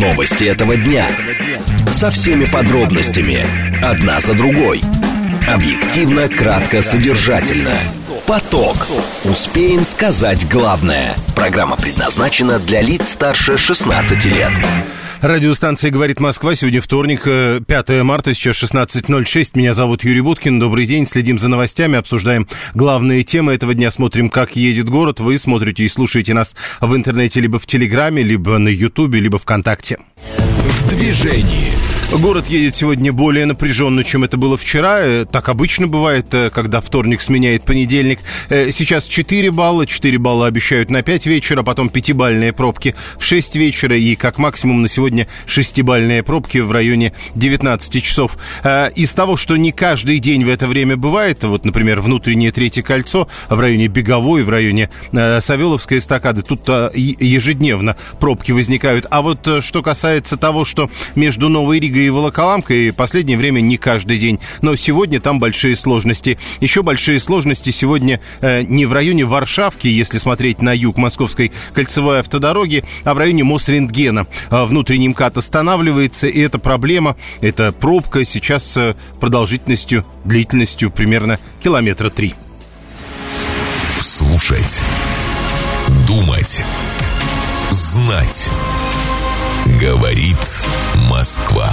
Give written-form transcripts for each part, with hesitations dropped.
Новости этого дня. Со всеми подробностями. Одна за другой. Объективно, кратко, содержательно. Поток. Успеем сказать главное. Программа предназначена для лиц старше 16 лет. Радиостанция «Говорит Москва». Сегодня вторник, 5 марта, сейчас 16:06. Меня зовут Юрий Буткин. Добрый день. Следим за новостями, обсуждаем главные темы этого дня. Смотрим, как едет город. Вы смотрите и слушаете нас в интернете либо в Телеграме, либо на Ютубе, либо ВКонтакте. В движении. Город едет сегодня более напряженно, чем это было вчера. Так обычно бывает, когда вторник сменяет понедельник. Сейчас 4 балла. 4 балла обещают на 5 вечера, потом 5-бальные пробки в 6 вечера. И как максимум на сегодня 6-бальные пробки в районе 19 часов. Из того, что не каждый день в это время бывает, вот, например, внутреннее Третье кольцо в районе Беговой, в районе Савеловской эстакады, тут ежедневно пробки возникают. А вот что касается того, что между Новой Ригой и Волоколамкой, в последнее время не каждый день. Но сегодня там большие сложности. Еще большие сложности сегодня не в районе Варшавки, если смотреть на юг Московской кольцевой автодороги, а в районе Мосрентгена. Внутренний МКАД останавливается, и эта проблема, эта пробка сейчас продолжительностью, длительностью примерно километра 3. Слушать. Думать. Знать. Говорит Москва.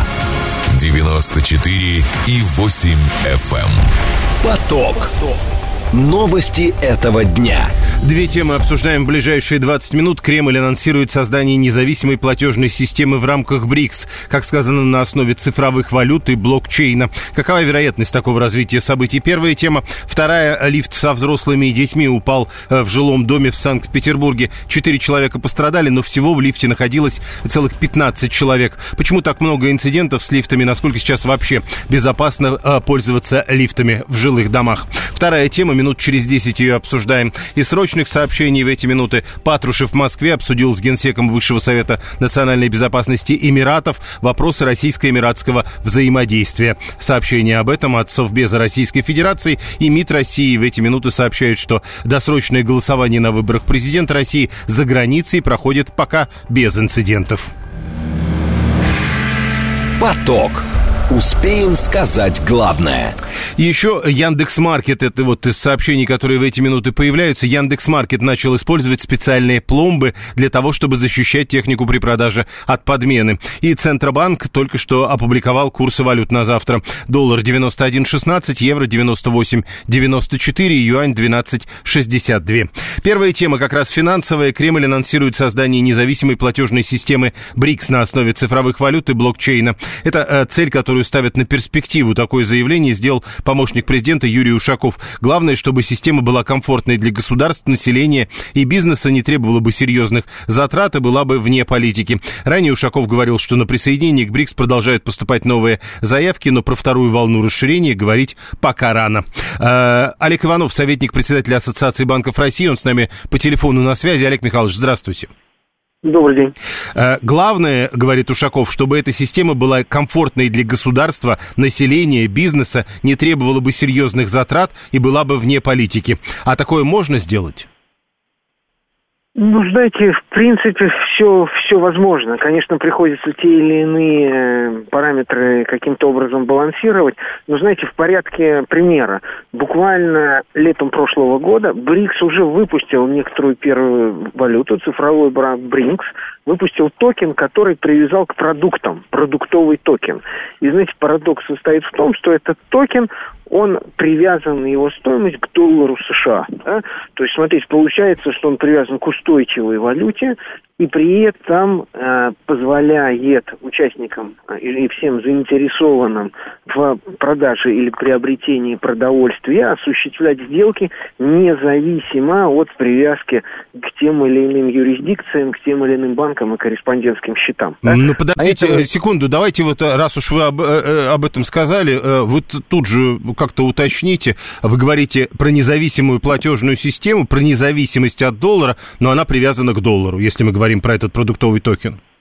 94,8 FM. Поток. Новости этого дня. Две темы обсуждаем в ближайшие 20 минут. Кремль анонсирует создание независимой платежной системы в рамках БРИКС, как сказано, на основе цифровых валют и блокчейна. Какова вероятность такого развития событий? Первая тема. Вторая. Лифт со взрослыми и детьми упал в жилом доме в Санкт-Петербурге. 4 человека пострадали, но всего в лифте находилось целых 15 человек. Почему так много инцидентов с лифтами? Насколько сейчас вообще безопасно пользоваться лифтами в жилых домах? Вторая тема. Минут через 10 ее обсуждаем. Из срочных сообщений в эти минуты. Патрушев в Москве обсудил с Генсеком Высшего Совета национальной безопасности Эмиратов вопросы российско-эмиратского взаимодействия. Сообщение об этом от Совбеза Российской Федерации и МИД России в эти минуты сообщает, что досрочное голосование на выборах президента России за границей проходит пока без инцидентов. Поток. Успеем сказать главное. Еще Яндекс.Маркет, это вот из сообщений, которые в эти минуты появляются. Яндекс.Маркет начал использовать специальные пломбы для того, чтобы защищать технику при продаже от подмены. И Центробанк только что опубликовал курсы валют на завтра. Доллар 91.16, евро 98.94, юань 12.62. Первая тема как раз финансовая. Кремль анонсирует создание независимой платежной системы БРИКС на основе цифровых валют и блокчейна. Это цель, которую ставят на перспективу. Такое заявление сделал помощник президента Юрий Ушаков. Главное, чтобы система была комфортной для государств, населения и бизнеса, не требовала бы серьезных затрат и была бы вне политики. Ранее Ушаков говорил, что на присоединение к БРИКС продолжают поступать новые заявки, но про вторую волну расширения говорить пока рано. Олег Иванов, советник председателя Ассоциации банков России, он с нами по телефону на связи. Олег Михайлович, здравствуйте. Добрый день. Главное, говорит Ушаков, чтобы эта система была комфортной для государства, населения, бизнеса, не требовала бы серьезных затрат и была бы вне политики. А такое можно сделать? Ну, знаете, в принципе, все возможно. Конечно, приходится те или иные параметры каким-то образом балансировать. Но, знаете, в порядке примера. Буквально летом прошлого года БРИКС уже выпустил некоторую первую валюту, цифровой БРИКС, выпустил токен, который привязал к продуктам, продуктовый токен. И, знаете, парадокс состоит в том, что этот токен, он привязан, его стоимость к доллару США. Да? То есть, смотрите, получается, что он привязан к устойчивой валюте, и при этом позволяет участникам или всем заинтересованным в продаже или приобретении продовольствия осуществлять сделки независимо от привязки к тем или иным юрисдикциям, к тем или иным банкам и корреспондентским счетам. Да? Ну, подождите секунду, давайте вот, раз уж вы об этом сказали, вы тут же как-то уточните, вы говорите про независимую платежную систему, про независимость от доллара, но она привязана к доллару, если мы говорим про этот продуктовый токен.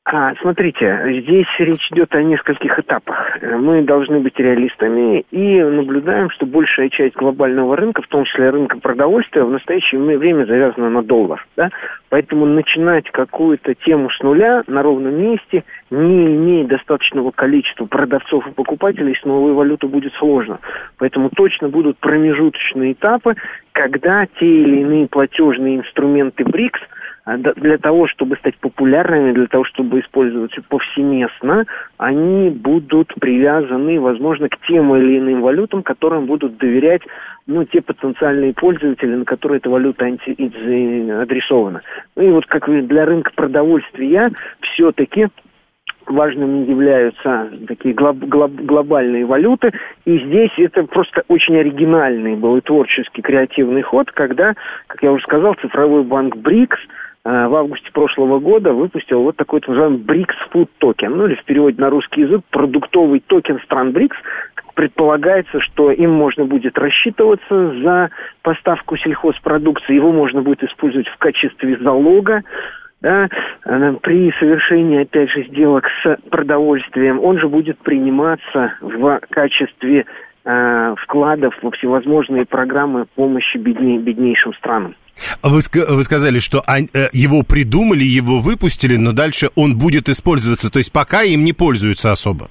Смотрите, здесь речь идет о нескольких этапах. Мы должны быть реалистами и наблюдаем, что большая часть глобального рынка, в том числе рынка продовольствия, в настоящее время завязана на доллар. Да? Поэтому начинать какую-то тему с нуля на ровном месте, не имея достаточного количества продавцов и покупателей, с новой валютой будет сложно. Поэтому точно будут промежуточные этапы, когда те или иные платежные инструменты БРИКС для того, чтобы стать популярными, для того, чтобы использоваться повсеместно, они будут привязаны, возможно, к тем или иным валютам, которым будут доверять, те потенциальные пользователи, на которые эта валюта адресована. И вот как для рынка продовольствия все-таки важными являются такие глобальные валюты. И здесь это просто очень оригинальный был и творческий, креативный ход, когда, как я уже сказал, цифровой банк БРИКС в августе прошлого года выпустил вот такой так называемый БРИКС Food Token, или в переводе на русский язык продуктовый токен стран БРИКС. Предполагается, что им можно будет рассчитываться за поставку сельхозпродукции, его можно будет использовать в качестве залога, да, при совершении, опять же, сделок с продовольствием. Он же будет приниматься в качестве вкладов во всевозможные программы помощи беднейшим странам. Вы сказали, что его придумали, его выпустили, но дальше он будет использоваться, то есть пока им не пользуются особо?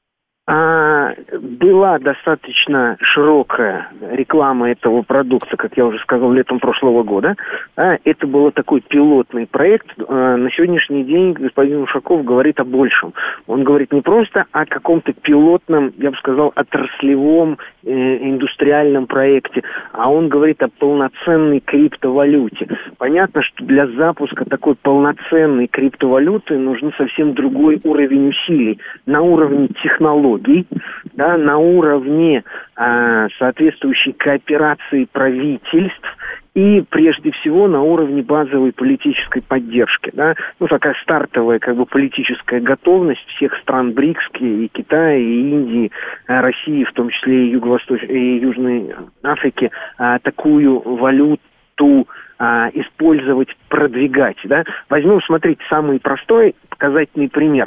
Была достаточно широкая реклама этого продукта, как я уже сказал, летом прошлого года. Это был такой пилотный проект. На сегодняшний день господин Ушаков говорит о большем. Он говорит не просто о каком-то пилотном, я бы сказал, отраслевом индустриальном проекте, а он говорит о полноценной криптовалюте. Понятно, что для запуска такой полноценной криптовалюты нужен совсем другой уровень усилий. На уровне технологий, да, на уровне соответствующей кооперации правительств и, прежде всего, на уровне базовой политической поддержки. Да? Такая стартовая политическая готовность всех стран БРИКС, и Китая, и Индии, России, в том числе и и Южной Африки, такую валюту использовать, продвигать. Да? Возьмем, смотрите, самый простой показательный пример.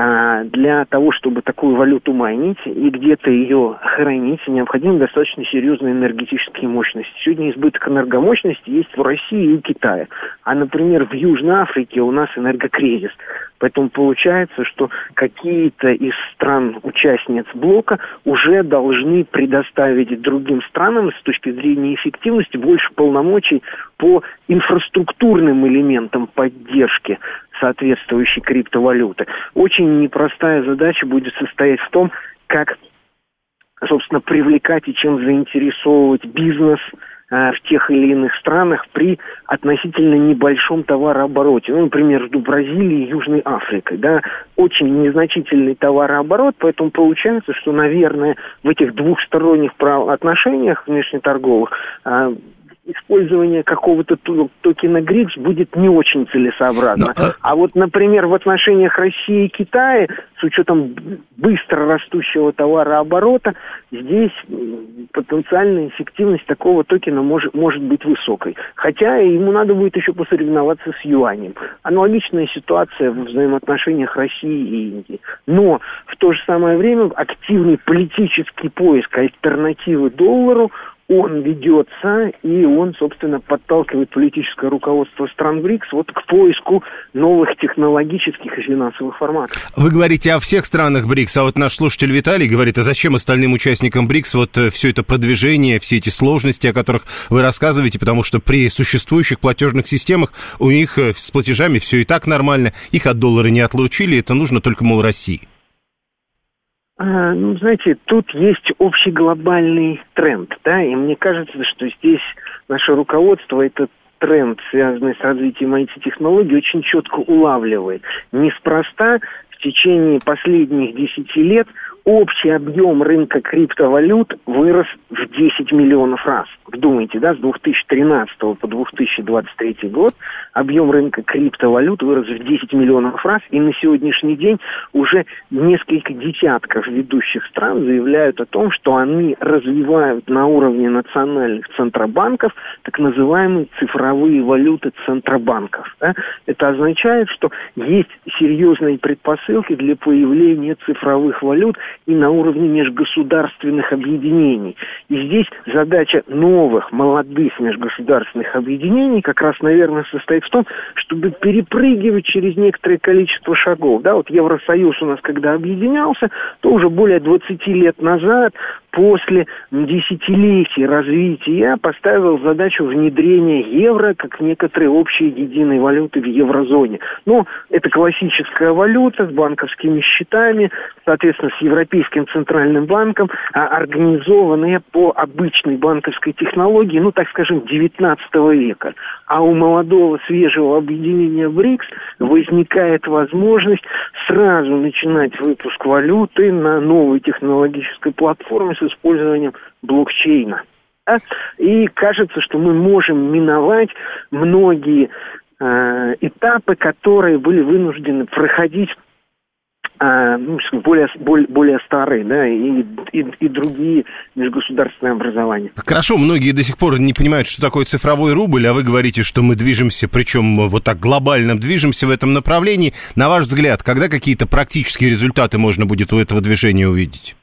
Для того, чтобы такую валюту майнить и где-то ее хранить, необходимы достаточно серьезные энергетические мощности. Сегодня избыток энергомощности есть в России и в Китае. А, например, в Южной Африке у нас энергокризис. Поэтому получается, что какие-то из стран-участниц блока уже должны предоставить другим странам с точки зрения эффективности больше полномочий по инфраструктурным элементам поддержки соответствующей криптовалюты. Очень непростая задача будет состоять в том, как, собственно, привлекать и чем заинтересовывать бизнес в тех или иных странах при относительно небольшом товарообороте. Например, между Бразилией и Южной Африкой. Да, очень незначительный товарооборот, поэтому получается, что, наверное, в этих двухсторонних отношениях внешнеторговых использование какого-то токена ГРИКС будет не очень целесообразно. А вот, например, в отношениях России и Китая, с учетом быстро растущего товарооборота, здесь потенциальная эффективность такого токена может быть высокой. Хотя ему надо будет еще посоревноваться с юанем. Аналогичная ситуация в взаимоотношениях России и Индии. Но в то же самое время активный политический поиск альтернативы доллару, он ведется, и он, собственно, подталкивает политическое руководство стран БРИКС к поиску новых технологических и финансовых форматов. Вы говорите о всех странах БРИКС, а вот наш слушатель Виталий говорит, а зачем остальным участникам БРИКС все это продвижение, все эти сложности, о которых вы рассказываете, потому что при существующих платежных системах у них с платежами все и так нормально, их от доллара не отлучили, это нужно только, мол, России. Знаете, тут есть общий глобальный тренд, да, и мне кажется, что здесь наше руководство этот тренд, связанный с развитием IT-технологий, очень четко улавливает. Неспроста в течение последних 10 лет общий объем рынка криптовалют вырос в 10 миллионов раз. Вдумайте, да, с 2013 по 2023 год объем рынка криптовалют вырос в 10 миллионов раз, и на сегодняшний день уже несколько десятков ведущих стран заявляют о том, что они развивают на уровне национальных центробанков так называемые цифровые валюты центробанков. Да? Это означает, что есть серьезные предпосылки для появления цифровых валют и на уровне межгосударственных объединений. И здесь задача новых, молодых межгосударственных объединений как раз, наверное, состоит в том, чтобы перепрыгивать через некоторое количество шагов. Да, вот Евросоюз у нас, когда объединялся, то уже более 20 лет назад, после десятилетий развития, поставил задачу внедрения евро как некоторой общей единой валюты в еврозоне. Но это классическая валюта с банковскими счетами, соответственно, с Европейским центральным банком, организованная по обычной банковской технологии, ну, так скажем, 19 века. А у молодого, свежего объединения БРИКС возникает возможность сразу начинать выпуск валюты на новой технологической платформе с использованием блокчейна. Да? И кажется, что мы можем миновать многие этапы, которые были вынуждены проходить более старые, да, и другие межгосударственные образования. Хорошо, многие до сих пор не понимают, что такое цифровой рубль, а вы говорите, что мы движемся, причем вот так глобально движемся в этом направлении. На ваш взгляд, когда какие-то практические результаты можно будет у этого движения увидеть?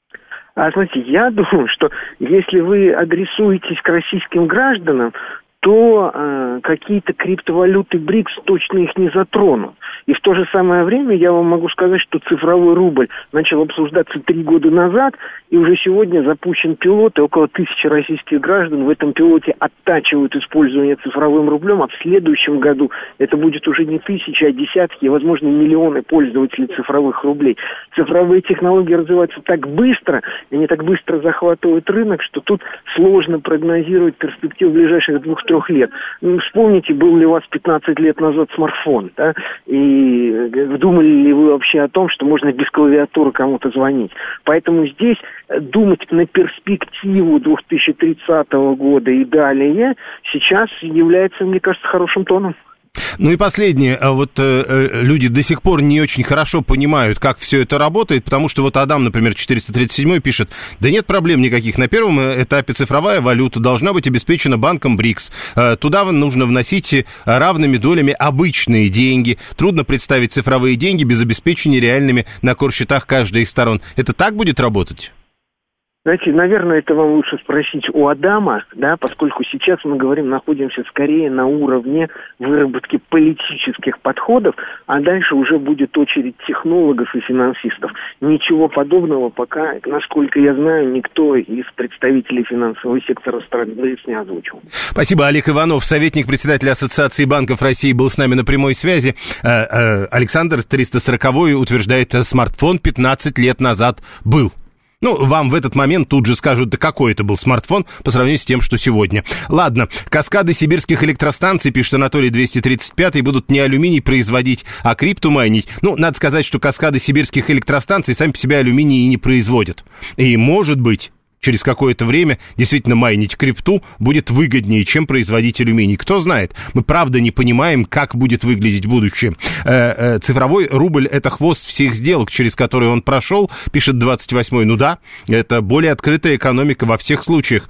Знаете, я думаю, что если вы адресуетесь к российским гражданам, то какие-то криптовалюты БРИКС точно их не затронут. И в то же самое время я вам могу сказать, что цифровой рубль начал обсуждаться 3 года назад, и уже сегодня запущен пилот, и около 1000 российских граждан в этом пилоте оттачивают использование цифровым рублем, а в следующем году это будет уже не 1000, а десятки, возможно, миллионы пользователей цифровых рублей. Цифровые технологии развиваются так быстро, и они так быстро захватывают рынок, что тут сложно прогнозировать перспективу ближайших 2-3 лет. Вспомните, был ли у вас 15 лет назад смартфон, да? И думали ли вы вообще о том, что можно без клавиатуры кому-то звонить? Поэтому здесь думать на перспективу 2030 года и далее сейчас является, мне кажется, хорошим тоном. Ну и последнее, вот люди до сих пор не очень хорошо понимают, как все это работает, потому что вот Адам, например, 437 пишет, да нет проблем никаких, на первом этапе цифровая валюта должна быть обеспечена банком БРИКС, туда нужно вносить равными долями обычные деньги, трудно представить цифровые деньги без обеспечения реальными на корсчетах каждой из сторон. Это так будет работать? Знаете, наверное, это вам лучше спросить у Адама, да, поскольку сейчас мы находимся скорее на уровне выработки политических подходов, а дальше уже будет очередь технологов и финансистов. Ничего подобного пока, насколько я знаю, никто из представителей финансового сектора страны не озвучил. Спасибо. Олег Иванов, советник председателя Ассоциации банков России, был с нами на прямой связи. Александр 340-й утверждает, смартфон 15 лет назад был. Ну, вам в этот момент тут же скажут, да какой это был смартфон по сравнению с тем, что сегодня. Ладно, каскады сибирских электростанций, пишет Анатолий 235, будут не алюминий производить, а крипту майнить. Ну, надо сказать, что каскады сибирских электростанций сами по себе алюминий и не производят. И, может быть, через какое-то время действительно майнить крипту будет выгоднее, чем производить алюминий. Кто знает, мы правда не понимаем, как будет выглядеть будущее. Цифровой рубль — это хвост всех сделок, через которые он прошел, пишет 28-й. Ну да, это более открытая экономика во всех случаях.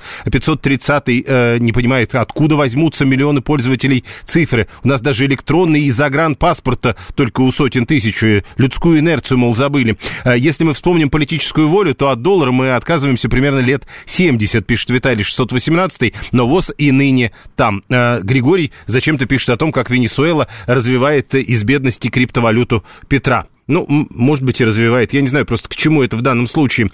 530-й не понимает, откуда возьмутся миллионы пользователей цифры. У нас даже электронный и загранпаспорта только у сотен тысяч. Людскую инерцию, мол, забыли. Если мы вспомним политическую волю, то от доллара мы отказываемся примерно лет 70, пишет Виталий 618, но ВОЗ и ныне там. Григорий зачем-то пишет о том, как Венесуэла развивает из бедности криптовалюту Петра. Ну, может быть, и развивает. Я не знаю просто, к чему это в данном случае.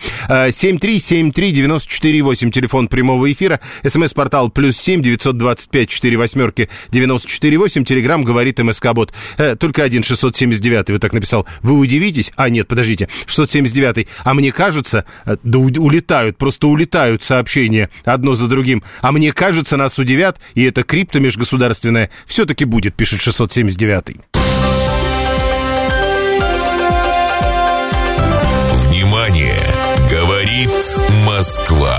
7373948, телефон прямого эфира. СМС-портал +7 925 48 Телеграм говорит МСК-бот. Только один 679, вот так написал. Вы удивитесь? А, нет, подождите. 679. А мне кажется, да просто улетают сообщения одно за другим. А мне кажется, нас удивят, и это крипто межгосударственное все-таки будет, пишет 679. Говорит Москва.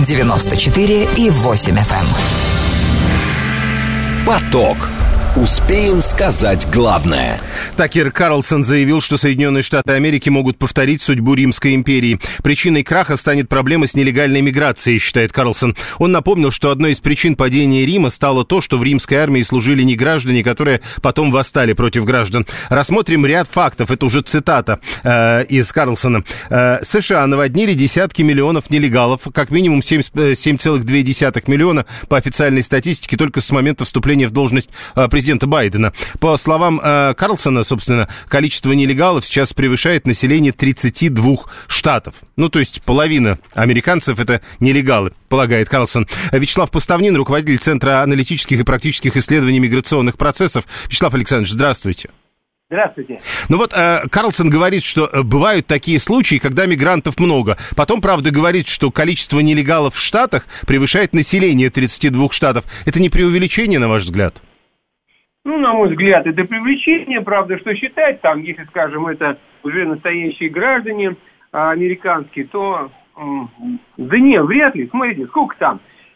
94,8 FM. Поток. Успеем сказать главное. Такер Карлсон заявил, что Соединенные Штаты Америки могут повторить судьбу Римской империи. Причиной краха станет проблема с нелегальной миграцией, считает Карлсон. Он напомнил, что одной из причин падения Рима стало то, что в римской армии служили не граждане, которые потом восстали против граждан. Рассмотрим ряд фактов. Это уже цитата из Карлсона. США наводнили десятки миллионов нелегалов, как минимум 7,2 миллиона по официальной статистике только с момента вступления в должность президента Байдена. По словам Карлсона, собственно, количество нелегалов сейчас превышает население 32 штатов. Ну, то есть половина американцев — это нелегалы, полагает Карлсон. Вячеслав Поставнин, руководитель Центра аналитических и практических исследований миграционных процессов. Вячеслав Александрович, здравствуйте. Здравствуйте. Ну вот Карлсон говорит, что бывают такие случаи, когда мигрантов много. Потом, правда, говорит, что количество нелегалов в Штатах превышает население 32 штатов. Это не преувеличение, на ваш взгляд? Ну, на мой взгляд, это привлечение, правда, что считать, там, если, скажем, это уже настоящие граждане американские, то, да не, вряд ли, смотрите, сколько там,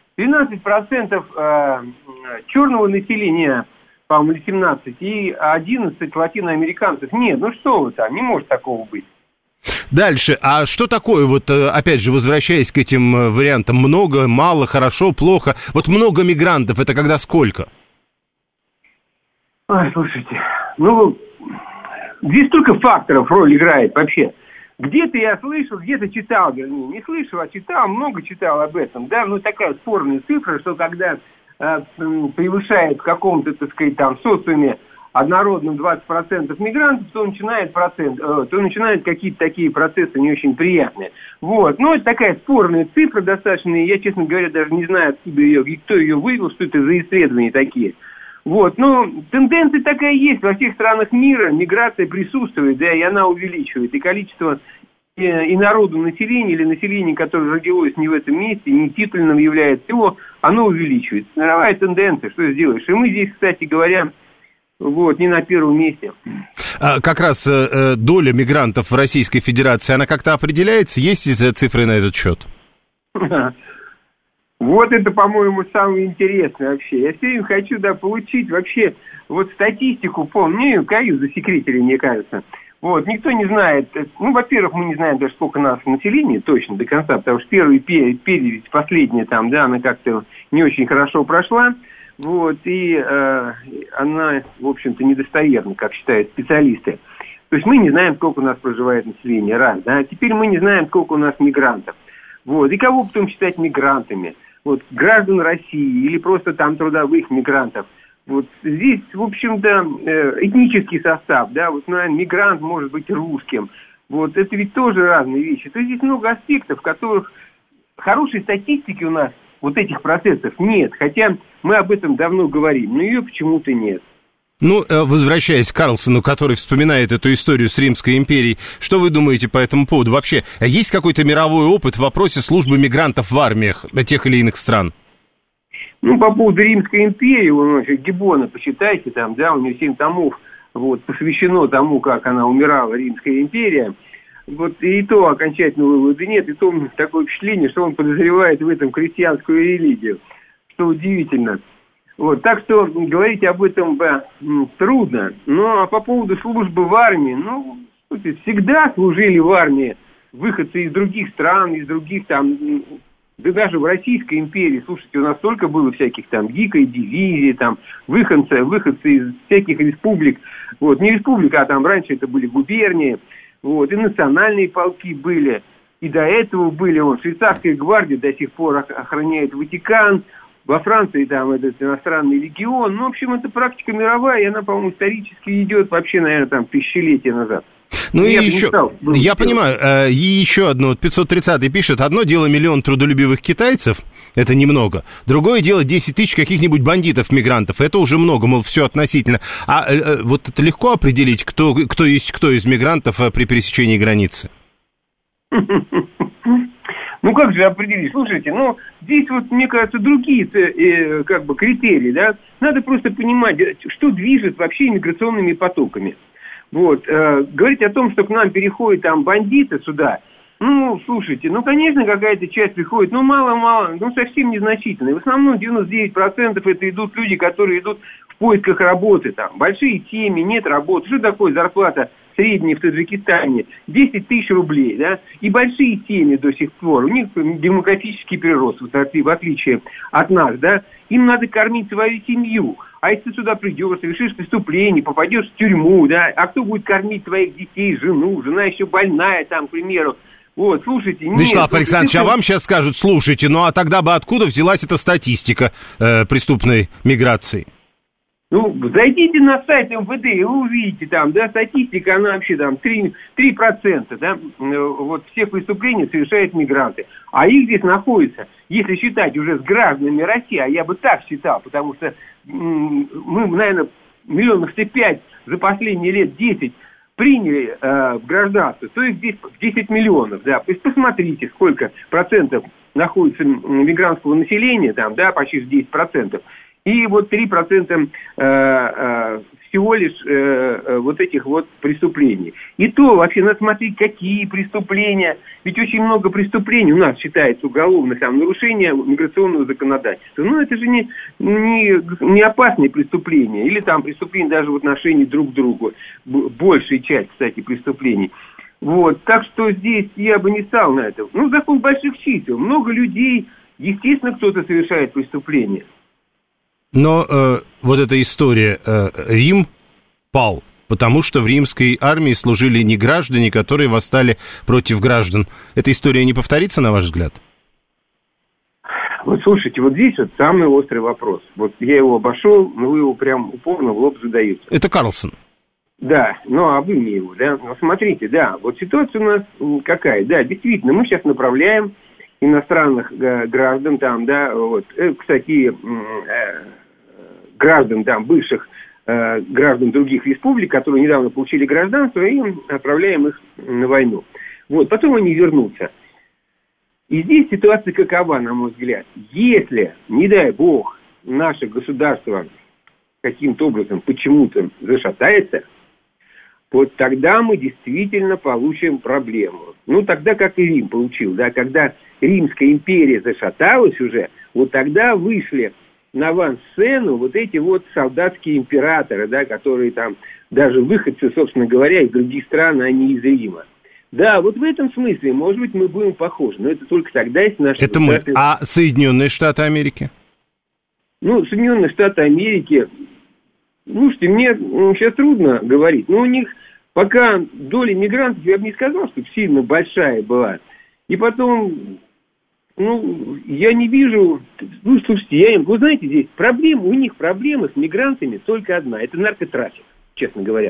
12% черного населения, по-моему, 17, и 11 латиноамериканцев. Нет, ну что вы там, не может такого быть. Дальше, а что такое, вот, опять же, возвращаясь к этим вариантам, много, мало, хорошо, плохо, вот много мигрантов, это когда сколько? Ой, слушайте, ну, здесь столько факторов роль играет вообще. Где-то я слышал, где-то читал, вернее, не слышал, а читал, много читал об этом, да, ну, такая спорная цифра, что когда превышает в каком-то, так сказать, там, социуме однородном 20% мигрантов, то начинают какие-то такие процессы не очень приятные. Вот, ну, это такая спорная цифра достаточно, и я, честно говоря, даже не знаю, откуда ее, и кто ее вывел, что это за исследования такие. Вот, ну, тенденция такая есть во всех странах мира, миграция присутствует, да, и она увеличивает, и количество и народу населения, или населения, которое родилось не в этом месте, не титульным является его, оно увеличивается. Мировая тенденция, что сделаешь. И мы здесь, кстати говоря, вот, не на первом месте. Как раз доля мигрантов в Российской Федерации, она как-то определяется? Есть цифры на этот счет? Вот это, по-моему, самое интересное вообще. Я все время хочу, да, получить вообще вот статистику, помню, каю засекретили, мне кажется. Вот, никто не знает, ну, во-первых, мы не знаем даже, сколько нас населения точно до конца, потому что первая перевесь, последняя там, да, она как-то не очень хорошо прошла, вот, и она, в общем-то, недостоверна, как считают специалисты. То есть мы не знаем, сколько у нас проживает население, раз, да, теперь мы не знаем, сколько у нас мигрантов, вот, и кого потом считать мигрантами, вот, граждан России или просто там трудовых мигрантов. Вот здесь, в общем-то, этнический состав, да, вот, наверное, мигрант может быть русским. Вот, это ведь тоже разные вещи. То есть здесь много аспектов, в которых хорошей статистики у нас вот этих процессов нет. Хотя мы об этом давно говорим, но ее почему-то нет. Ну, возвращаясь к Карлсону, который вспоминает эту историю с Римской империей, что вы думаете по этому поводу? Вообще, есть какой-то мировой опыт в вопросе службы мигрантов в армиях тех или иных стран? Ну, по поводу Римской империи, вы Гиббона почитайте, там, да, у него 7 томов, вот, посвящено тому, как она умирала, Римская империя. Вот, и то окончательного вывода нет, и то такое впечатление, что он подозревает в этом христианскую религию, что удивительно. Вот, так что говорить об этом трудно. Но а по поводу службы в армии, ну, всегда служили в армии выходцы из других стран, из других там... Да даже в Российской империи, слушайте, у нас столько было всяких там дикой дивизии, там выходцы из всяких республик, вот, не республик, а там раньше это были губернии, вот, и национальные полки были, и до этого были, вот, швейцарская гвардия до сих пор охраняет Ватикан, во Франции там этот иностранный легион, ну, в общем, это практика мировая, и она, по-моему, исторически идет вообще, наверное, там тысячелетия назад. Ну и еще, я понимаю, и еще одно, 530-й пишет, одно дело 1 миллион трудолюбивых китайцев, это немного, другое дело 10 тысяч каких-нибудь бандитов-мигрантов, это уже много, мол, все относительно. А вот это легко определить, кто есть кто из мигрантов при пересечении границы? Ну, как же определить? Слушайте, ну, здесь вот, мне кажется, другие как бы критерии, да. Надо просто понимать, что движет вообще иммиграционными потоками. Вот, говорить о том, что к нам переходят там бандиты сюда, ну, слушайте, ну, конечно, какая-то часть приходит, но мало-мало, ну, совсем незначительно. В основном 99% это идут люди, которые идут в в поисках работы, там, большие семьи, нет работы. Что такое зарплата средняя в Таджикистане? 10 тысяч рублей, да? И большие семьи до сих пор, у них демографический прирост, в отличие от нас, да? Им надо кормить свою семью. А если ты сюда придешь, совершишь преступление, попадешь в тюрьму, да? А кто будет кормить твоих детей, жену? Жена еще больная, там, к примеру. Вот, слушайте, нет... Вячеслав Александрович, а вам сейчас скажут, слушайте, ну а тогда бы откуда взялась эта статистика преступной миграции? Ну, зайдите на сайт МВД, и вы увидите там, да, статистика, она вообще там 3%, да, вот всех преступлений совершают мигранты. А их здесь находится, если считать уже с гражданами России, а я бы так считал, потому что мы, наверное, миллионов 5 за последние лет 10 приняли в гражданство, то их здесь 10 миллионов, да, то есть посмотрите, сколько процентов находится мигрантского населения, там, да, почти 10%. И вот 3% всего лишь вот этих вот преступлений. И то вообще надо смотреть, какие преступления. Ведь очень много преступлений у нас считается уголовных, там, нарушение миграционного законодательства. Но это же не опасные преступления. Или там преступления даже в отношении друг к другу. Большая часть, кстати, преступлений. Вот. Так что здесь я бы не стал на это. Ну, закон больших чисел. Много людей, естественно, кто-то совершает преступления. Но вот эта история, Рим пал, потому что в римской армии служили не граждане, которые восстали против граждан. Эта история не повторится, на ваш взгляд? Вот слушайте, вот здесь вот самый острый вопрос. Вот я его обошел, но вы его прям упорно в лоб задаете. Это Карлсон. Да, ну а вы мне его, да. Ну смотрите, да, вот ситуация у нас какая. Да, действительно, мы сейчас направляем иностранных граждан там, да, вот, кстати, граждан, там, бывших граждан других республик, которые недавно получили гражданство, и отправляем их на войну. Вот, потом они вернутся. И здесь ситуация какова, на мой взгляд. Если, не дай бог, наше государство каким-то образом почему-то зашатается, вот тогда мы действительно получим проблему. Ну, тогда, как и Рим получил, да, когда Римская империя зашаталась уже, вот тогда вышли на авансцену вот эти вот солдатские императоры, да, которые там, даже выходцы, собственно говоря, из других стран, а не из Рима. Да, вот в этом смысле, может быть, мы будем похожи, но это только тогда, если наши... Это мы. А Соединенные Штаты Америки? Ну, Соединенные Штаты Америки, слушайте, мне сейчас трудно говорить, но у них пока доля мигрантов, я бы не сказал, что сильно большая была. И потом... Ну, я не вижу... Ну, слушайте, вы знаете, здесь у них проблема с мигрантами только одна. Это наркотрафик, честно говоря.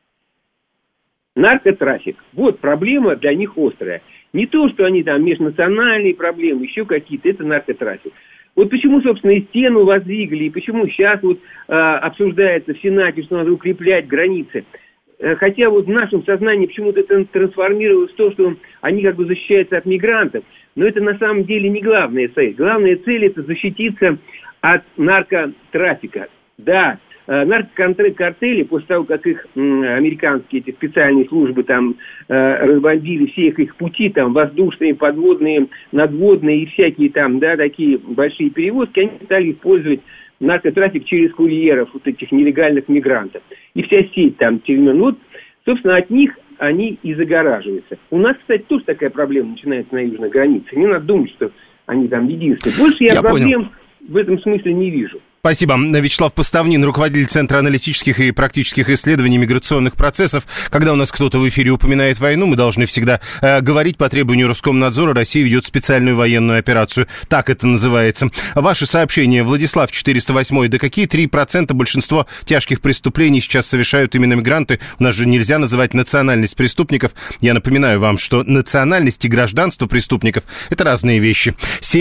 Наркотрафик. Вот проблема для них острая. Не то, что они там межнациональные проблемы, еще какие-то. Это наркотрафик. Вот почему, собственно, и стену воздвигли, и почему сейчас вот обсуждается в Сенате, что надо укреплять границы. Хотя вот в нашем сознании почему-то это трансформировалось в то, что они как бы защищаются от мигрантов. Но это на самом деле не главная цель. Главная цель – это защититься от наркотрафика. Да, наркокартели, после того, как их американские эти специальные службы там разбомбили все их пути, там воздушные, подводные, надводные и всякие там, да, такие большие перевозки, они стали использовать наркотрафик через курьеров, вот этих нелегальных мигрантов. И вся сеть там тюрьмен. Вот, собственно, от них они и загораживаются. У нас, кстати, тоже такая проблема начинается на южной границе. Не надо думать, что они там единственные. Больше я проблем в этом смысле не вижу. Спасибо. Вячеслав Поставнин, руководитель Центра аналитических и практических исследований миграционных процессов. Когда у нас кто-то в эфире упоминает войну, мы должны всегда говорить по требованию Роскомнадзора: Россия ведет специальную военную операцию. Так это называется. Ваши сообщения. Владислав 408. Да какие 3%? Большинство тяжких преступлений сейчас совершают именно мигранты. У нас же нельзя называть национальность преступников. Я напоминаю вам, что национальность и гражданство преступников – это разные вещи.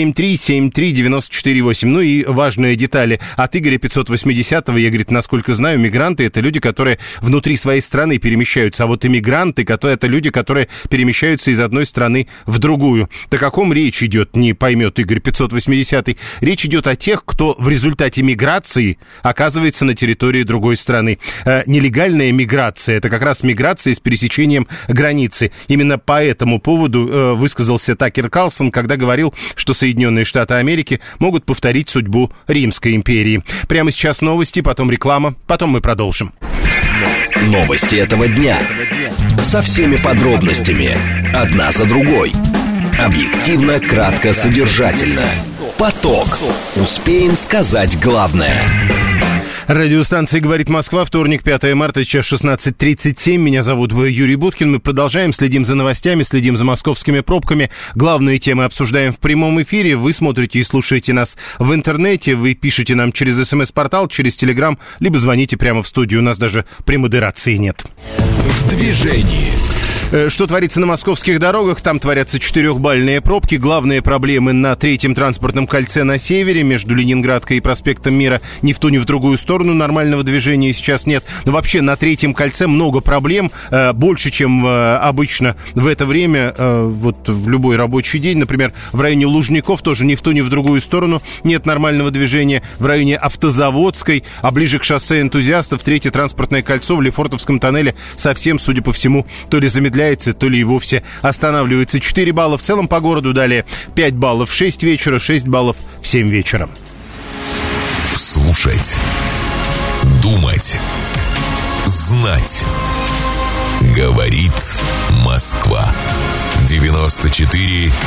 7373948. Ну и важные детали. От Игоря 580-го, я, говорит, насколько знаю, мигранты — это люди, которые внутри своей страны перемещаются, а вот иммигранты — это люди, которые перемещаются из одной страны в другую. О каком речь идет, не поймет Игорь 580-й. Речь идет о тех, кто в результате миграции оказывается на территории другой страны. Нелегальная миграция — это как раз миграция с пересечением границы. Именно по этому поводу высказался Такер Карлсон, когда говорил, что Соединенные Штаты Америки могут повторить судьбу Римской империи. серии. Прямо сейчас новости, потом реклама, потом мы продолжим. Новости этого дня. Со всеми подробностями. Одна за другой. Объективно, кратко, содержательно. Поток. Успеем сказать главное. Радиостанция «Говорит Москва», вторник, 5 марта, сейчас 16:37. Меня зовут Юрий Буткин. Мы продолжаем, следим за новостями, следим за московскими пробками. Главные темы обсуждаем в прямом эфире. Вы смотрите и слушаете нас в интернете. Вы пишете нам через СМС-портал, через Телеграм, либо звоните прямо в студию. У нас даже премодерации нет. В движении. Что творится на московских дорогах? Там творятся 4-бальные пробки. Главные проблемы на третьем транспортном кольце на севере, между Ленинградкой и проспектом Мира. Ни в ту, ни в другую сторону нормального движения сейчас нет. Но вообще на третьем кольце много проблем, больше, чем обычно в это время, вот в любой рабочий день. Например, в районе Лужников тоже ни в ту, ни в другую сторону нет нормального движения. В районе Автозаводской, а ближе к шоссе Энтузиастов, третье транспортное кольцо в Лефортовском тоннеле совсем, судя по всему, то ли замедляется, то ли и вовсе останавливается. 4 балла в целом по городу, далее 5 баллов в 6 вечера, 6 баллов в 7 вечера. Слушать, думать, знать. Говорит Москва. 94,8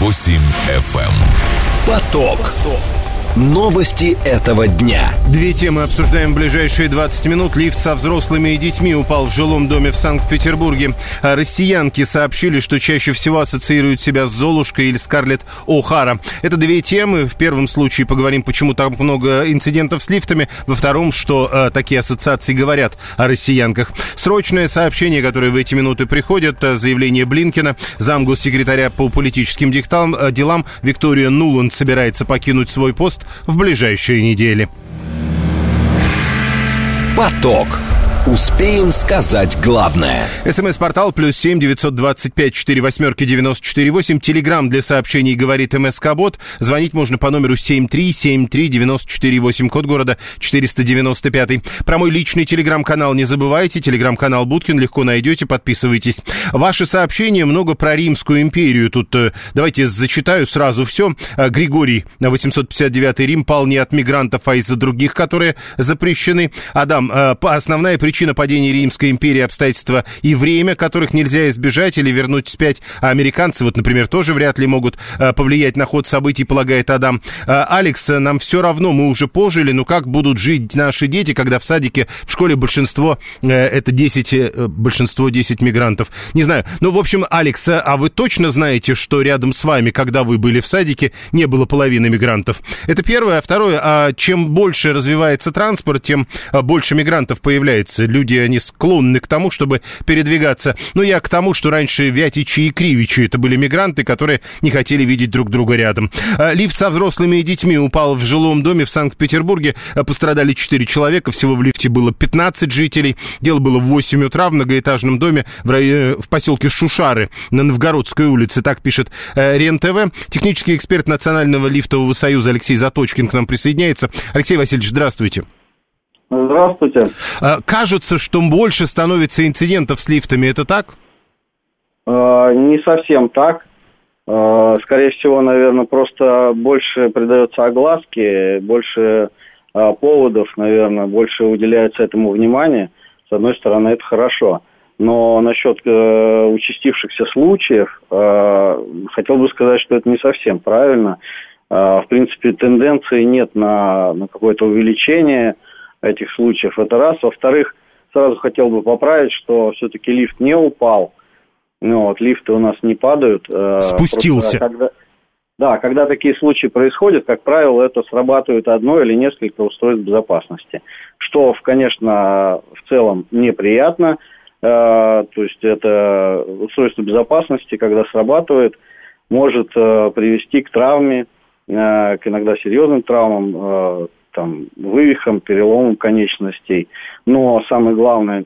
FM. Поток. Новости этого дня. Две темы обсуждаем в ближайшие 20 минут. Лифт со взрослыми и детьми упал в жилом доме в Санкт-Петербурге. Россиянки сообщили, что чаще всего ассоциируют себя с Золушкой или Скарлетт О'Хара. Это две темы. В первом случае поговорим, почему так много инцидентов с лифтами. Во втором, что такие ассоциации говорят о россиянках. Срочное сообщение, которое в эти минуты приходит. Заявление Блинкена. Замгоссекретаря по политическим делам Виктория Нуланд собирается покинуть свой пост в ближайшие недели. Поток. Успеем сказать главное. СМС-портал +7 925 48 94 8. Телеграм для сообщений «Говорит МСК-бот». Звонить можно по номеру 7373 94 8, код города 495. Про мой личный телеграм-канал не забывайте. Телеграм-канал Буткин легко найдете, подписывайтесь. Ваши сообщения много про Римскую империю. Тут давайте зачитаю сразу все. Григорий, 859 Рим пал не от мигрантов, а из-за других, которые запрещены. Адам, основная причина падения Римской империи — обстоятельства и время, которых нельзя избежать или вернуть вспять. А американцы, вот, например, тоже вряд ли могут повлиять на ход событий, полагает Адам. Алекс, нам все равно, мы уже пожили, но как будут жить наши дети, когда в садике, в школе большинство, это 10 мигрантов? Не знаю. Ну, в общем, Алекс, а вы точно знаете, что рядом с вами, когда вы были в садике, не было половины мигрантов? Это первое. А второе, чем больше развивается транспорт, тем больше мигрантов появляется. Люди, они склонны к тому, чтобы передвигаться. Но я к тому, что раньше Вятичи и Кривичи — это были мигранты, которые не хотели видеть друг друга рядом. Лифт со взрослыми и детьми упал в жилом доме в Санкт-Петербурге. Пострадали 4 человека. Всего в лифте было 15 жителей. Дело было в 8 утра в многоэтажном доме в поселке Шушары на Новгородской улице. Так пишет РЕН-ТВ. Технический эксперт Национального лифтового союза Алексей Заточкин к нам присоединяется. Алексей Васильевич, здравствуйте. Здравствуйте. Кажется, что больше становится инцидентов с лифтами, это так? Не совсем так. Скорее всего, наверное, просто больше придается огласки, больше поводов, наверное, больше уделяется этому внимания. С одной стороны, это хорошо. Но насчет участившихся случаев, хотел бы сказать, что это не совсем правильно. В принципе, тенденции нет на какое-то увеличение этих случаев. Это раз. Во-вторых, сразу хотел бы поправить, что все-таки лифт не упал. Лифты у нас не падают. Спустился. Когда такие случаи происходят, как правило, это срабатывает одно или несколько устройств безопасности. Что, конечно, в целом неприятно. То есть это устройство безопасности, когда срабатывает, может привести к травме, к иногда серьезным травмам, вывихам, переломам конечностей. Но самая главная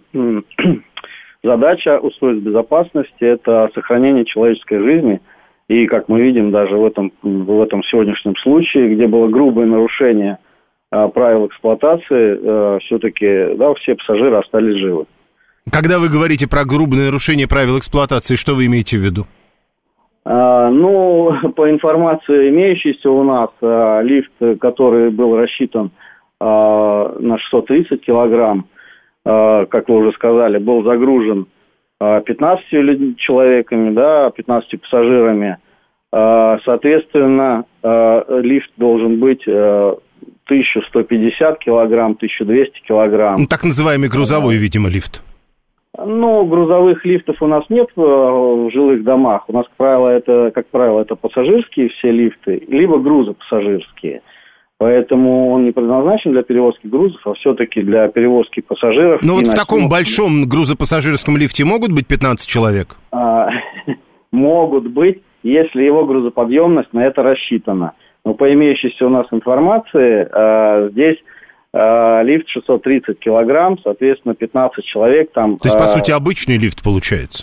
задача устройств безопасности – это сохранение человеческой жизни. И, как мы видим, даже в этом сегодняшнем случае, где было грубое нарушение правил эксплуатации, все-таки все пассажиры остались живы. Когда вы говорите про грубое нарушение правил эксплуатации, что вы имеете в виду? По информации имеющейся у нас, лифт, который был рассчитан на 630 килограмм, как вы уже сказали, был загружен 15 человеками, да, 15 пассажирами. Соответственно, лифт должен быть 1150 килограмм, 1200 килограмм. Ну, так называемый грузовой, видимо, лифт. Ну, грузовых лифтов у нас нет в жилых домах. У нас, как правило, это пассажирские все лифты, либо грузопассажирские. Поэтому он не предназначен для перевозки грузов, а все-таки для перевозки пассажиров. Ну, вот в таком большом грузопассажирском лифте могут быть 15 человек? Могут быть, если его грузоподъемность на это рассчитана. Но по имеющейся у нас информации, здесь лифт 630 килограмм, соответственно, 15 человек там... То есть, по сути, обычный лифт получается?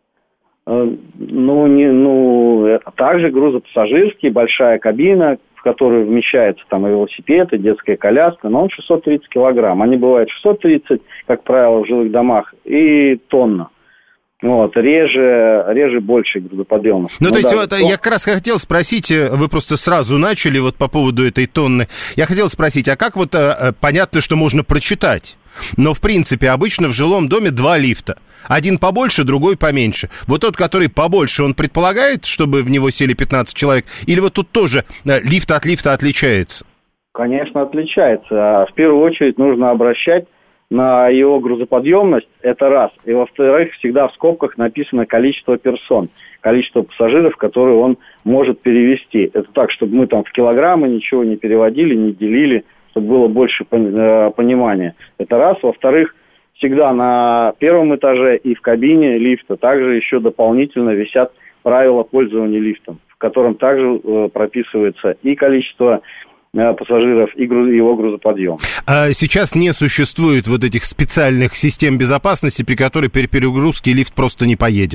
Это также грузопассажирский, большая кабина, в которую вмещается там и велосипед, и детская коляска, но он 630 килограмм. Они бывают 630, как правило, в жилых домах, и тонна. Вот, реже больше грузоподъемность. То есть, я как раз хотел спросить, вы просто сразу начали вот по поводу этой тонны. Я хотел спросить, а как понятно, что можно прочитать? Но, в принципе, обычно в жилом доме 2 лифта. Один побольше, другой поменьше. Вот тот, который побольше, он предполагает, чтобы в него сели 15 человек? Или вот тут тоже лифт от лифта отличается? Конечно, отличается. В первую очередь нужно обращать на его грузоподъемность, это раз. И, во-вторых, всегда в скобках написано количество персон, количество пассажиров, которые он может перевести. Это так, чтобы мы там в килограммы ничего не переводили, не делили, чтобы было больше понимания. Это раз. Во-вторых, всегда на первом этаже и в кабине лифта также еще дополнительно висят правила пользования лифтом, в котором также прописывается и количество пассажиров и его грузоподъем. А сейчас не существует вот этих специальных систем безопасности, при которой при перегрузке лифт просто не поедет?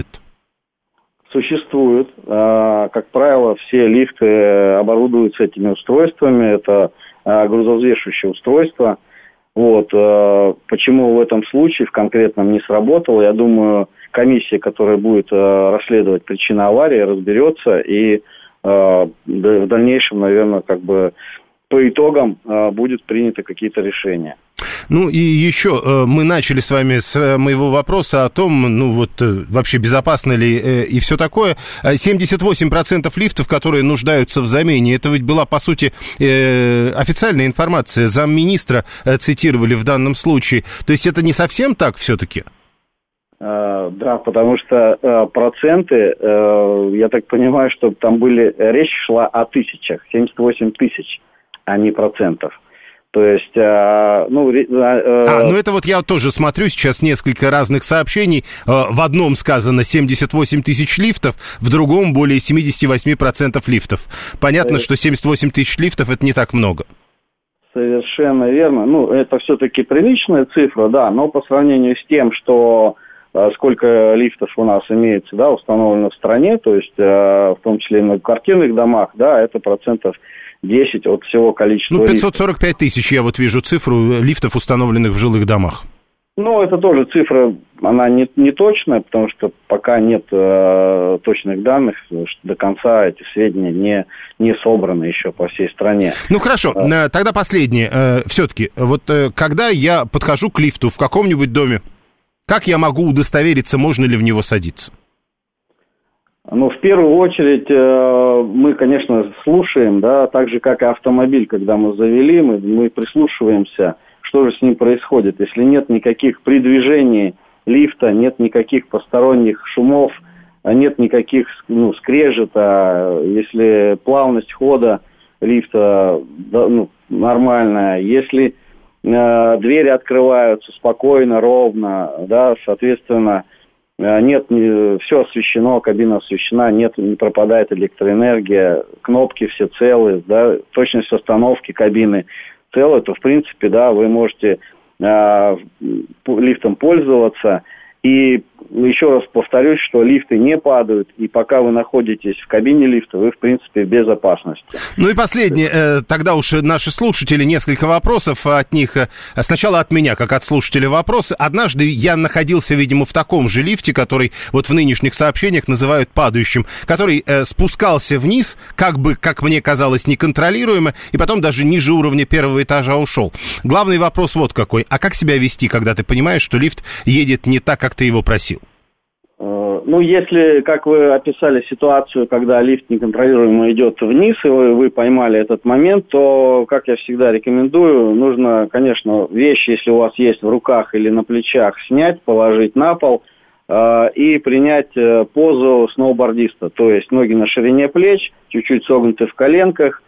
Существует. Как правило, все лифты оборудуются этими устройствами. Это грузовзвешивающее устройство. Вот. Почему в этом случае в конкретном не сработало, я думаю, комиссия, которая будет расследовать причины аварии, разберется и в дальнейшем, наверное, по итогам будут приняты какие-то решения. Ну и еще мы начали с вами с моего вопроса о том, вообще безопасно ли и все такое. 78% лифтов, которые нуждаются в замене, это ведь была, по сути, официальная информация. Замминистра цитировали в данном случае. То есть это не совсем так все-таки? Да, потому что проценты, я так понимаю, что там речь шла о тысячах, 78 тысяч, а не процентов. То есть, это вот я тоже смотрю сейчас несколько разных сообщений. В одном сказано 78 тысяч лифтов, в другом более 78% лифтов. Понятно, что 78 тысяч лифтов это не так много. Совершенно верно. Это все-таки приличная цифра, да, но по сравнению с тем, что сколько лифтов у нас имеется, да, установлено в стране, то есть в том числе и в многоквартирных домах, да, это процентов 10 от всего количества 545 тысяч, я вот вижу цифру лифтов, установленных в жилых домах. Это тоже цифра, она не точная, потому что пока нет точных данных, до конца эти сведения не собраны еще по всей стране. Хорошо, тогда последнее. Все-таки, когда я подхожу к лифту в каком-нибудь доме, как я могу удостовериться, можно ли в него садиться? В первую очередь мы, конечно, слушаем, да, так же, как и автомобиль, когда мы завели, мы прислушиваемся, что же с ним происходит. Если нет никаких при движении лифта, нет никаких посторонних шумов, нет никаких скрежета, если плавность хода лифта нормальная, если двери открываются спокойно, ровно, да, соответственно, все освещено, кабина освещена, не пропадает электроэнергия, кнопки все целые, да, точность установки кабины целая, то, в принципе, да, вы можете лифтом пользоваться. И еще раз повторюсь, что лифты не падают, и пока вы находитесь в кабине лифта, вы, в принципе, в безопасности. Ну и последнее, тогда уж наши слушатели, несколько вопросов от них. Сначала от меня, как от слушателя, вопросы. Однажды я находился, видимо, в таком же лифте, который вот в нынешних сообщениях называют падающим, который спускался вниз, как бы, как мне казалось, неконтролируемо, и потом даже ниже уровня первого этажа ушел. Главный вопрос вот какой. А как себя вести, когда ты понимаешь, что лифт едет не так, как ты его просил? Ну, если, как вы описали ситуацию, когда лифт неконтролируемо идет вниз, и вы поймали этот момент, то, как я всегда рекомендую, нужно, конечно, вещи, если у вас есть в руках или на плечах, снять, положить на пол и принять позу сноубордиста. То есть ноги на ширине плеч, чуть-чуть согнуты в коленках,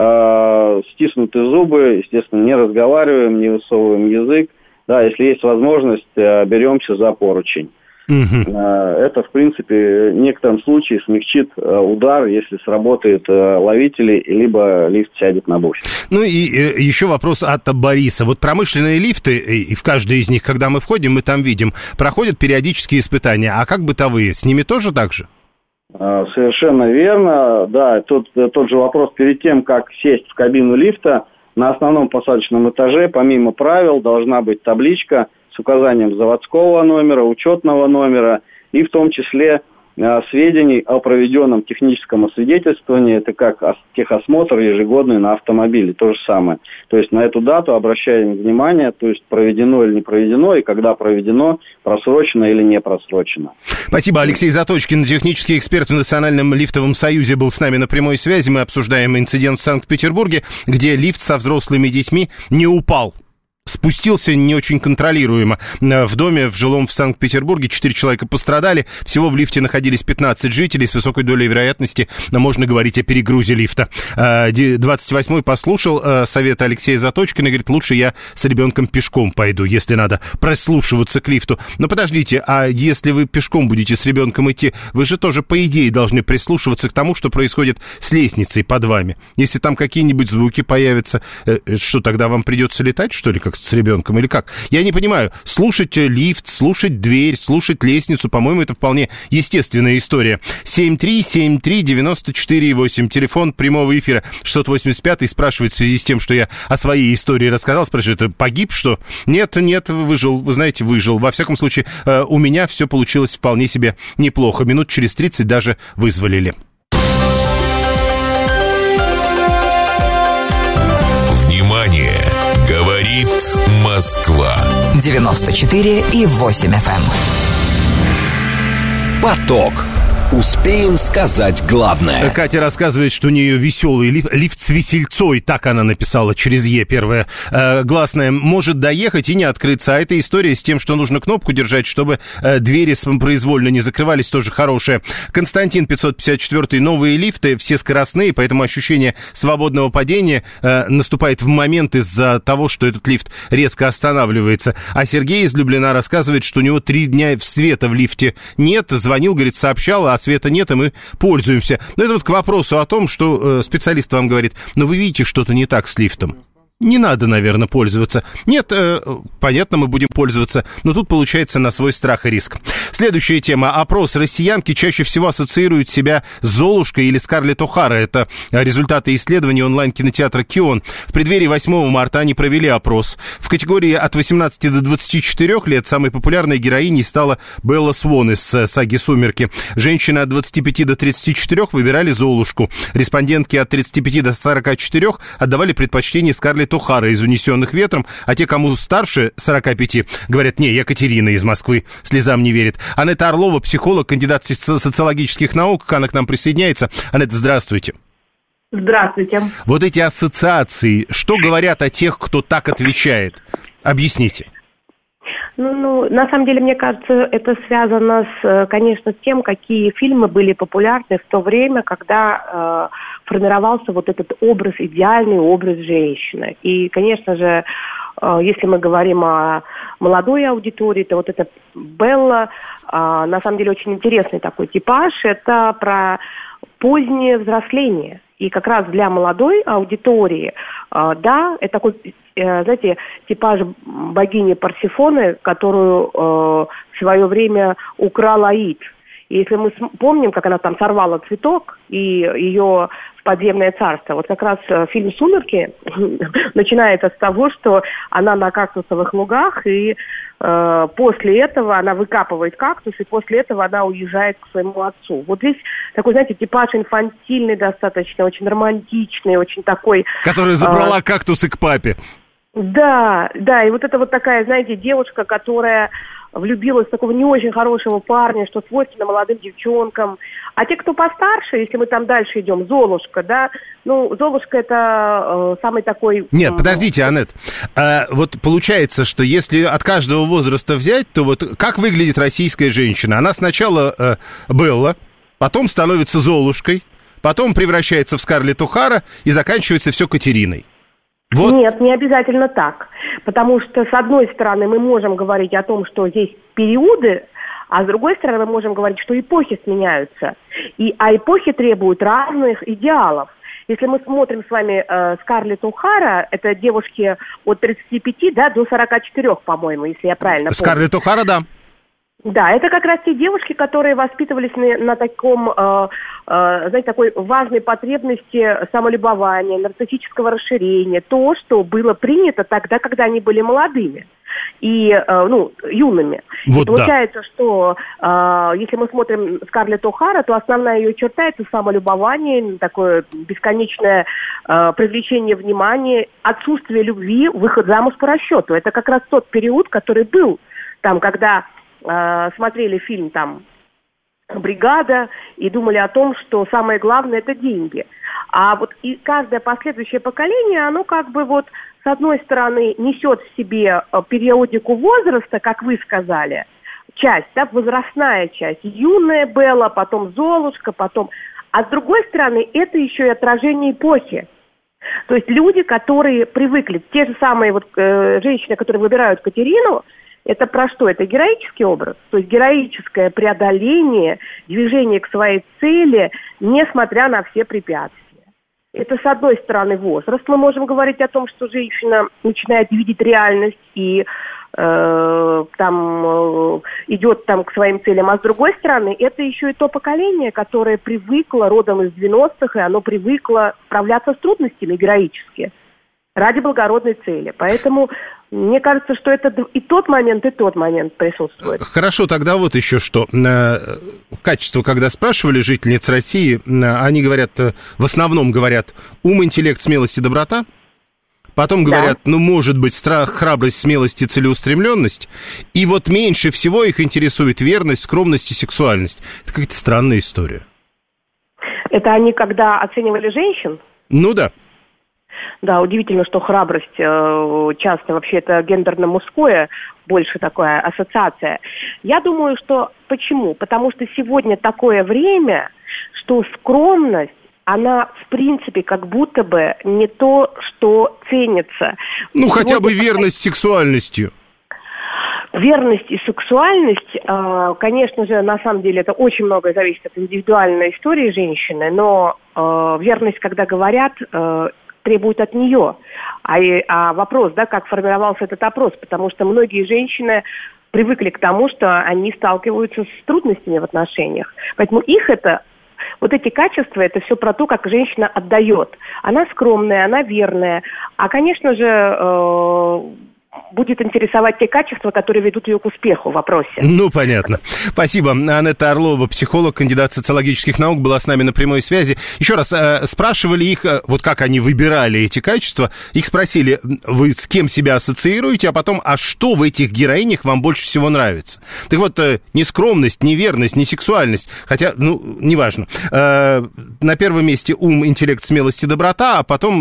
стиснуты зубы, естественно, не разговариваем, не высовываем язык. Да, если есть возможность, беремся за поручень. Это, в принципе, в некотором случае смягчит удар, если сработает ловители, либо лифт сядет на буфер. Ну и еще вопрос от Бориса. Вот промышленные лифты, и в каждый из них, когда мы входим, мы там видим, проходят периодические испытания. А как бытовые? С ними тоже так же? Совершенно верно. Да, тот же вопрос перед тем, как сесть в кабину лифта, на основном посадочном этаже, помимо правил, должна быть табличка с указанием заводского номера, учетного номера и в том числе сведений о проведенном техническом освидетельствовании, это как техосмотр ежегодный на автомобиле, то же самое. То есть на эту дату обращаем внимание, то есть проведено или не проведено, и когда проведено, просрочено или не просрочено. Спасибо. Алексей Заточкин, технический эксперт в Национальном лифтовом союзе, был с нами на прямой связи. Мы обсуждаем инцидент в Санкт-Петербурге, где лифт со взрослыми детьми не упал. Спустился не очень контролируемо. В доме, в жилом в Санкт-Петербурге 4 человека пострадали. Всего в лифте находились 15 жителей. С высокой долей вероятности можно говорить о перегрузе лифта. 28-й послушал совет Алексея Заточкина и говорит, лучше я с ребенком пешком пойду, если надо прислушиваться к лифту. Но подождите, а если вы пешком будете с ребенком идти, вы же тоже, по идее, должны прислушиваться к тому, что происходит с лестницей под вами. Если там какие-нибудь звуки появятся, что тогда вам придется летать, что ли, как с ребенком или как? Я не понимаю. Слушать лифт, слушать дверь, слушать лестницу, по-моему, это вполне естественная история. 7373948, телефон прямого эфира. 685-й спрашивает в связи с тем, что я о своей истории рассказал, спрашивает, погиб, что? Нет, выжил, вы знаете, выжил. Во всяком случае, у меня все получилось вполне себе неплохо. Минут через 30 даже вызволили. Внимание! Говорит Москва. 94,8 FM. Поток. Успеем сказать главное. Катя рассказывает, что у нее веселый лифт с весельцой, так она написала, через Е первое гласное, может доехать и не открыться. А эта история с тем, что нужно кнопку держать, чтобы двери произвольно не закрывались, тоже хорошая. Константин 554, новые лифты, все скоростные, поэтому ощущение свободного падения наступает в момент из-за того, что этот лифт резко останавливается. А Сергей из Люблина рассказывает, что у него 3 дня света в лифте нет, звонил, говорит, сообщал, а света нет, и мы пользуемся. Но это вот к вопросу о том, что специалист вам говорит, но вы видите, что-то не так с лифтом. Не надо, наверное, пользоваться. Нет, понятно, мы будем пользоваться, но тут получается на свой страх и риск. Следующая тема. Опрос. Россиянки чаще всего ассоциируют себя с Золушкой или Скарлетт О'Хара. Это результаты исследования онлайн-кинотеатра «Кион». В преддверии 8 марта они провели опрос. В категории от 18 до 24 лет самой популярной героиней стала Белла Свон из саги «Сумерки». Женщины от 25 до 34 выбирали Золушку. Респондентки от 35 до 44 отдавали предпочтение Скарлетт О'Хара из «Унесенных ветром», а те, кому старше 45, говорят, не, Екатерина из Москвы, слезам не верит. Анетта Орлова, психолог, кандидат социологических наук, она к нам присоединяется. Анетта, здравствуйте. Здравствуйте. Вот эти ассоциации, что говорят о тех, кто так отвечает? Объясните. Ну, на самом деле, мне кажется, это связано, конечно, с тем, какие фильмы были популярны в то время, когда формировался вот этот образ, идеальный образ женщины. И, конечно же, если мы говорим о молодой аудитории, то вот эта Белла, на самом деле, очень интересный такой типаж. Это про позднее взросление. И как раз для молодой аудитории, да, это такой, знаете, типаж богини Парсифоны, которую в свое время украл Аид. И если мы помним, как она там сорвала цветок и ее в подземное царство, вот как раз фильм «Сумерки» начинается с того, что она на кактусовых лугах, и после этого она выкапывает кактус, и после этого она уезжает к своему отцу. Вот здесь такой, знаете, типаж инфантильный достаточно, очень романтичный, очень такой... Которая забрала кактусы к папе. Да, и вот это вот такая, знаете, девушка, которая влюбилась в такого не очень хорошего парня, что свойственно молодым девчонкам. А те, кто постарше, если мы там дальше идем, Золушка, да, ну, Золушка это самый такой... Нет, подождите, Аннет, вот получается, что если от каждого возраста взять, то вот как выглядит российская женщина? Она сначала Белла, потом становится Золушкой, потом превращается в Скарлетт О'Хара и заканчивается все Катериной. Вот. Нет, не обязательно так. Потому что, с одной стороны, мы можем говорить о том, что здесь периоды, а с другой стороны, мы можем говорить, что эпохи сменяются. А эпохи требуют разных идеалов. Если мы смотрим с вами Скарлетт О'Хара, это девушки от 35 до 44, по-моему, если я правильно помню. Скарлетт О'Хара, да. Да, это как раз те девушки, которые воспитывались на таком, знаете, такой важной потребности самолюбования, нарциссического расширения, то, что было принято тогда, когда они были молодыми и, юными. Вот и получается, что если мы смотрим Скарлетт О'Хара, то основная ее черта – это самолюбование, такое бесконечное привлечение внимания, отсутствие любви, выход замуж по расчету. Это как раз тот период, который был там, когда... смотрели фильм там «Бригада» и думали о том, что самое главное – это деньги. А вот и каждое последующее поколение, оно как бы вот с одной стороны несет в себе периодику возраста, как вы сказали, часть, да, возрастная часть, юная Белла, потом Золушка, потом... А с другой стороны, это еще и отражение эпохи. То есть люди, которые привыкли, те же самые вот женщины, которые выбирают Катерину, это про что? Это героический образ, то есть героическое преодоление, движение к своей цели, несмотря на все препятствия. Это, с одной стороны, возраст. Мы можем говорить о том, что женщина начинает видеть реальность и идет там к своим целям. А с другой стороны, это еще и то поколение, которое привыкло родом из 90-х, и оно привыкло справляться с трудностями героически ради благородной цели. Поэтому мне кажется, что это и тот момент присутствует. Хорошо, тогда вот еще что. Качество, когда спрашивали жительниц России, они говорят, в основном говорят ум, интеллект, смелость и доброта. Потом говорят, может быть, страх, храбрость, смелость и целеустремленность. И вот меньше всего их интересует верность, скромность и сексуальность. Это какая-то странная история. Это они когда оценивали женщин? Ну да. Да, удивительно, что храбрость часто вообще это гендерно-мужское, больше такая ассоциация. Я думаю, что почему? Потому что сегодня такое время, что скромность, она, в принципе, как будто бы не то, что ценится. Ну, хотя бы верность сексуальностью. Верность и сексуальность, конечно же, на самом деле, это очень многое зависит от индивидуальной истории женщины, но верность, когда говорят, требует от нее. А вопрос, да, как формировался этот опрос, потому что многие женщины привыкли к тому, что они сталкиваются с трудностями в отношениях. Поэтому их это, вот эти качества, это все про то, как женщина отдает. Она скромная, она верная. А, конечно же, будет интересовать те качества, которые ведут ее к успеху в вопросе. Ну, понятно. Спасибо. Анетта Орлова, психолог, кандидат социологических наук, была с нами на прямой связи. Еще раз, спрашивали их, вот как они выбирали эти качества, их спросили, вы с кем себя ассоциируете, а потом, а что в этих героинях вам больше всего нравится? Так вот, не скромность, не верность, не сексуальность, хотя, неважно. На первом месте ум, интеллект, смелость и доброта, а потом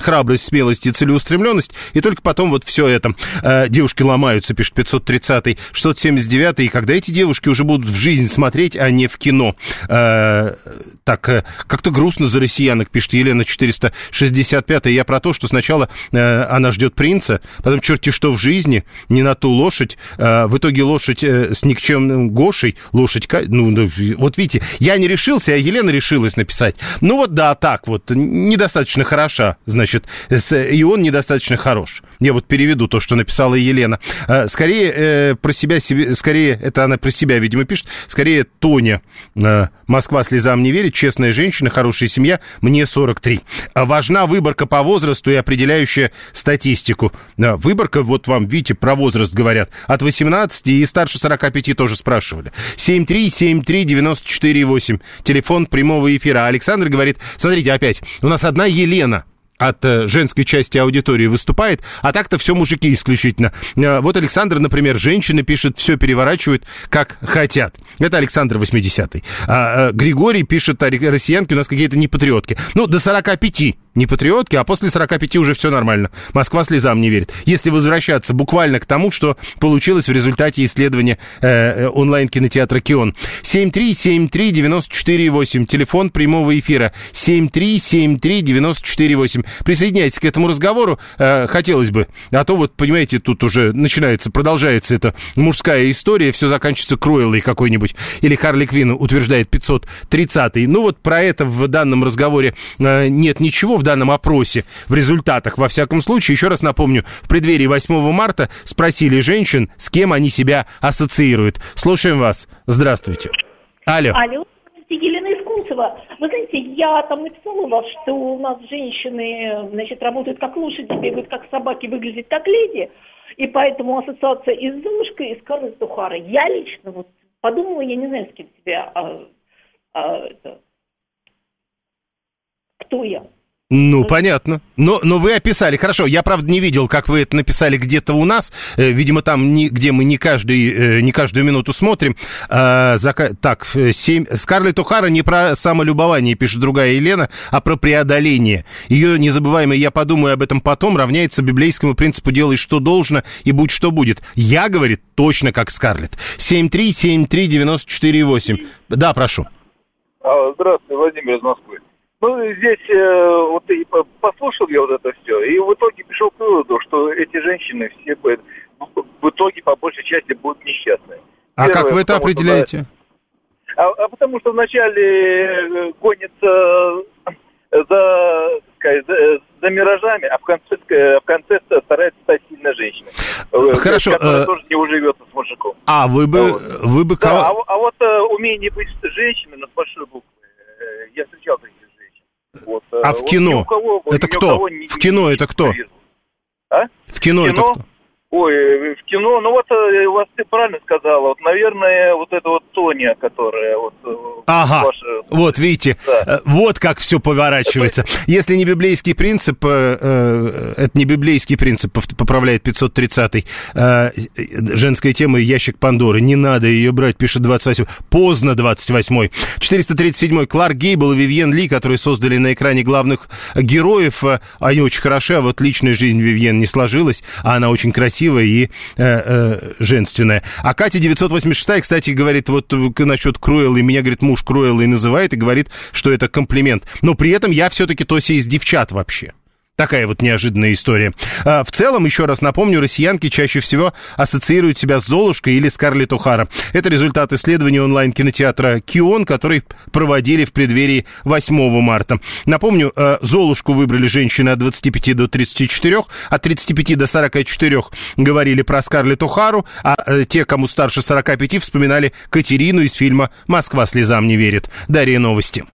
храбрость, смелость и целеустремленность, и только потом вот все это. Девушки ломаются, пишет 530-й, 679-й, и когда эти девушки уже будут в жизнь смотреть, а не в кино. Так, как-то грустно за россиянок, пишет Елена 465-й. Я про то, что сначала она ждет принца, потом черти что в жизни, не на ту лошадь, в итоге лошадь с никчемным Гошей, лошадь... Ну, вот видите, я не решился, а Елена решилась написать. Ну вот да, так вот, недостаточно хороша, значит, и он недостаточно хорош. Я вот переведу то, что написала Елена. Скорее, про себя, скорее, это она про себя, видимо, пишет, скорее Тоня. Москва слезам не верит, честная женщина, хорошая семья, мне 43. Важна выборка по возрасту и определяющая статистику. Выборка, вот вам, видите, про возраст говорят, от 18 и старше 45 тоже спрашивали. 7373948, телефон прямого эфира. Александр говорит, смотрите, опять, у нас одна Елена от женской части аудитории выступает, а так-то все мужики исключительно. Вот Александр, например, женщины пишет, все переворачивают, как хотят. Это Александр 80-й. Григорий пишет, россиянки у нас какие-то не патриотки. Ну, до 45 не патриотки, а после 45 уже все нормально. Москва слезам не верит. Если возвращаться буквально к тому, что получилось в результате исследования онлайн-кинотеатра «Кион». 7373948, телефон прямого эфира. 7373948. Присоединяйтесь к этому разговору, хотелось бы. А то вот, понимаете, тут уже продолжается эта мужская история, все заканчивается Круэллой какой-нибудь, или Харли Квинн утверждает 530-й. Ну вот про это в данном разговоре нет ничего, в данном опросе, в результатах, во всяком случае. Еще раз напомню, в преддверии 8 марта спросили женщин, с кем они себя ассоциируют. Слушаем вас. Здравствуйте. Алло. Алло. Елена из Кунцево. Вы знаете, я там написала у вас, что у нас женщины, значит, работают как лошади, бегают как собаки, выглядят как леди, и поэтому ассоциация и с Золушкой, и с Скарлетт О'Хара. Я лично вот подумала, я не знаю, с кем себя, кто я. Ну, понятно. Но вы описали. Хорошо, я, правда, не видел, как вы это написали где-то у нас. Видимо, там, где мы не каждую минуту смотрим. Так, Скарлетт О'Хара не про самолюбование, пишет другая Елена, а про преодоление. Ее незабываемое «я подумаю об этом потом» равняется библейскому принципу «делай, что должно, и будь, что будет». Я, говорит, точно как Скарлетт. 7373948. Да, прошу. Здравствуйте, Владимир из Москвы. Ну, здесь вот и послушал я вот это все, и в итоге пришел к выводу, что эти женщины все в итоге по большей части будут несчастны. А первое, как вы это определяете? Потому что вначале гонятся за миражами, а в конце старается стать сильной женщиной. Хорошо. Которая тоже не уживется с мужиком. А вы бы да, а вот умение быть женщиной на большой буквы, я встречал таких женщин. Вот, а в кино? Это кто? В кино это кто? А? В кино это кто? Ой, в кино, ну вот, вас ты правильно сказала, вот, наверное, вот это вот Тоня, которая вот... Ага, ваша... вот видите, да. Вот как все поворачивается. Если не библейский принцип, это не библейский принцип, поправляет 530-й, женская тема «Ящик Пандоры», не надо ее брать, пишет 28-й, поздно 28-й. 437-й, Кларк Гейбл и Вивьен Ли, которые создали на экране главных героев, они очень хороши, а вот личная жизнь Вивьен не сложилась, а она очень красивая и женственная. А Катя 986, кстати, говорит вот насчет Круэллы, меня, говорит, муж Круэллой называет и говорит, что это комплимент. Но при этом я все-таки Тося из девчат вообще. Такая вот неожиданная история. В целом, еще раз напомню, россиянки чаще всего ассоциируют себя с Золушкой или Скарлетт О'Хара. Это результат исследования онлайн-кинотеатра «Кион», который проводили в преддверии 8 марта. Напомню, Золушку выбрали женщины от 25 до 34, от 35 до 44 говорили про Скарлетт О'Хару, а те, кому старше 45, вспоминали Катерину из фильма «Москва слезам не верит». Далее новости.